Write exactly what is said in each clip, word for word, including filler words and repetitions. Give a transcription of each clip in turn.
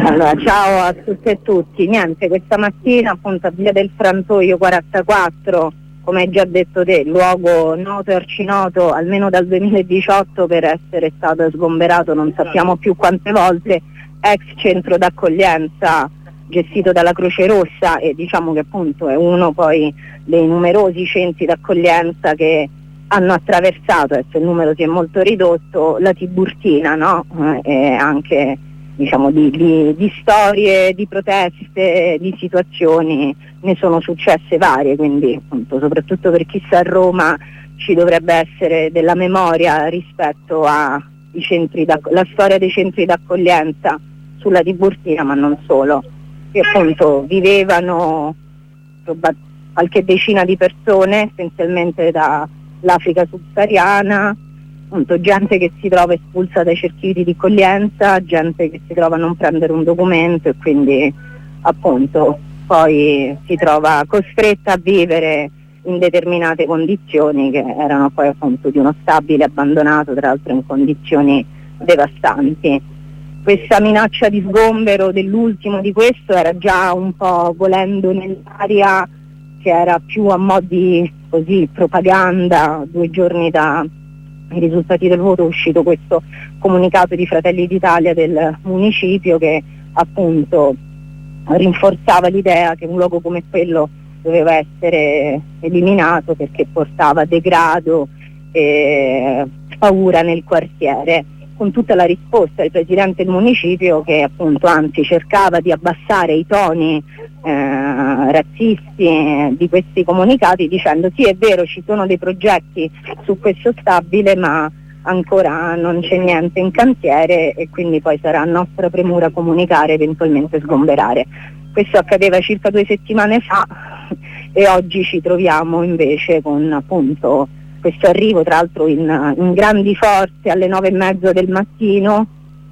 Allora, ciao a tutte e tutti. Niente, questa mattina appunto a Via del Frantoio quarantaquattro, come hai già detto te, luogo noto e arcinoto almeno dal duemiladiciotto per essere stato sgomberato non sappiamo più quante volte, ex centro d'accoglienza gestito dalla Croce Rossa, e diciamo che appunto è uno poi dei numerosi centri d'accoglienza che hanno attraversato, adesso il numero si è molto ridotto, la Tiburtina, no? Eh, e anche diciamo di, di, di storie, di proteste, di situazioni ne sono successe varie, quindi appunto soprattutto per chi sta a Roma ci dovrebbe essere della memoria rispetto a i centri la storia dei centri d'accoglienza sulla Tiburtina, ma non solo, che appunto vivevano qualche decina di persone essenzialmente dall'Africa subsahariana, appunto gente che si trova espulsa dai circuiti di accoglienza, gente che si trova a non prendere un documento e quindi appunto poi si trova costretta a vivere in determinate condizioni che erano poi appunto di uno stabile abbandonato, tra l'altro in condizioni devastanti. Questa minaccia di sgombero dell'ultimo di questo era già un po' volendo nell'aria, che era più a mo' di così propaganda. Due giorni da i risultati del voto è uscito questo comunicato di Fratelli d'Italia del municipio che appunto rinforzava l'idea che un luogo come quello doveva essere eliminato perché portava degrado e paura nel quartiere, con tutta la risposta del presidente del municipio che appunto anzi cercava di abbassare i toni eh, razzisti di questi comunicati dicendo sì, è vero, ci sono dei progetti su questo stabile ma ancora non c'è niente in cantiere e quindi poi sarà nostra premura comunicare, eventualmente sgomberare. Questo accadeva circa due settimane fa e oggi ci troviamo invece con appunto questo arrivo, tra l'altro in, in grandi forze alle nove e mezza del mattino.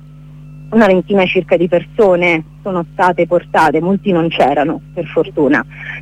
Una ventina circa di persone sono state portate, molti non c'erano per fortuna,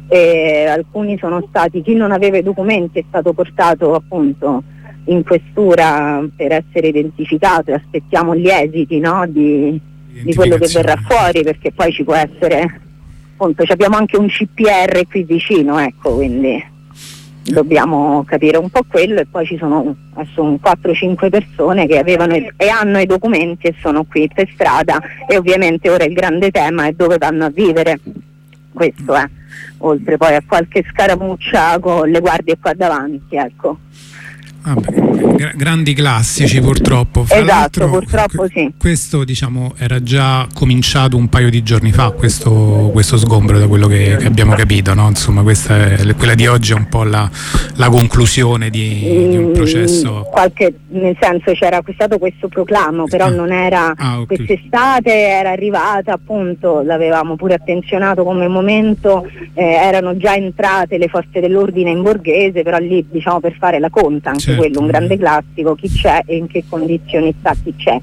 e alcuni sono stati, chi non aveva i documenti è stato portato appunto in questura per essere identificato e aspettiamo gli esiti, no, di, di quello che verrà fuori, perché poi ci può essere appunto, abbiamo anche un C P R qui vicino, ecco, quindi dobbiamo capire un po' quello. E poi ci sono adesso quattro cinque persone che avevano e hanno i documenti e sono qui per strada, e ovviamente ora il grande tema è dove vanno a vivere. Questo è, oltre poi a qualche scaramuccia con le guardie qua davanti, ecco. Vabbè, gra- grandi classici purtroppo. Fra esatto, purtroppo sì. Questo diciamo era già cominciato un paio di giorni fa, questo, questo sgombero, da quello che, che abbiamo capito, no? Insomma, questa è, quella di oggi è un po' la, la conclusione di, di un processo. Qualche, nel senso c'era stato questo proclamo, però non era ah, okay. Quest'estate era arrivata appunto, l'avevamo pure attenzionato come momento, eh, erano già entrate le forze dell'ordine in Borghese, però lì diciamo per fare la conta, anche certo. Quello un grande classico, chi c'è e in che condizioni sta chi c'è,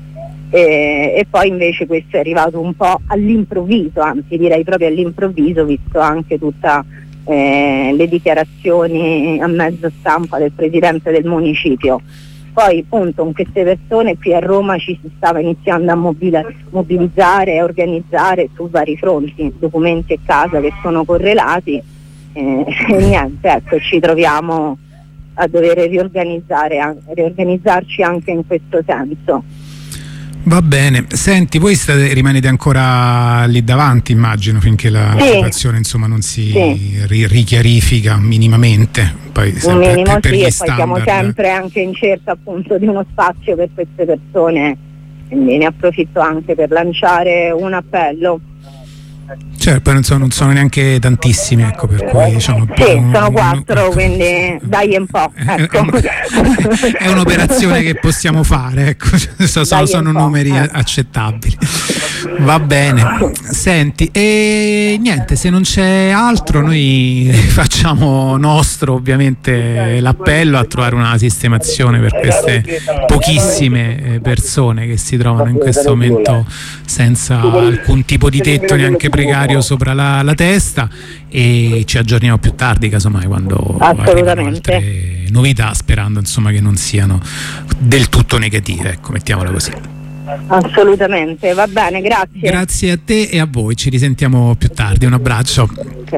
e, e poi invece questo è arrivato un po' all'improvviso, anzi direi proprio all'improvviso, visto anche tutte eh, le dichiarazioni a mezzo stampa del presidente del municipio. Poi appunto con queste persone qui a Roma ci si stava iniziando a mobila- mobilizzare e organizzare su vari fronti, documenti e casa che sono correlati, eh, e niente, ecco, ci troviamo a dover riorganizzare, riorganizzarci anche in questo senso. Va bene, senti, voi state, rimanete ancora lì davanti, immagino, finché la sì. situazione insomma non si sì. ri- richiarifica minimamente. Poi un minimo per, per sì, e poi siamo sempre anche in cerca appunto di uno spazio per queste persone, quindi ne approfitto anche per lanciare un appello. Cioè, poi non sono, non sono neanche tantissimi, ecco, per cui diciamo sì, un, sono quattro, un, quindi dai un po', ecco. È, è un'operazione che possiamo fare, ecco, sono, sono numeri eh. accettabili. Va bene, senti, e niente, se non c'è altro noi facciamo nostro ovviamente l'appello a trovare una sistemazione per queste pochissime persone che si trovano in questo momento senza alcun tipo di tetto neanche precario sopra la, la testa, e ci aggiorniamo più tardi casomai quando arrivano altre novità, sperando insomma che non siano del tutto negative, ecco, mettiamola così. Assolutamente, va bene, grazie. Grazie a te e a voi, ci risentiamo più tardi, un abbraccio.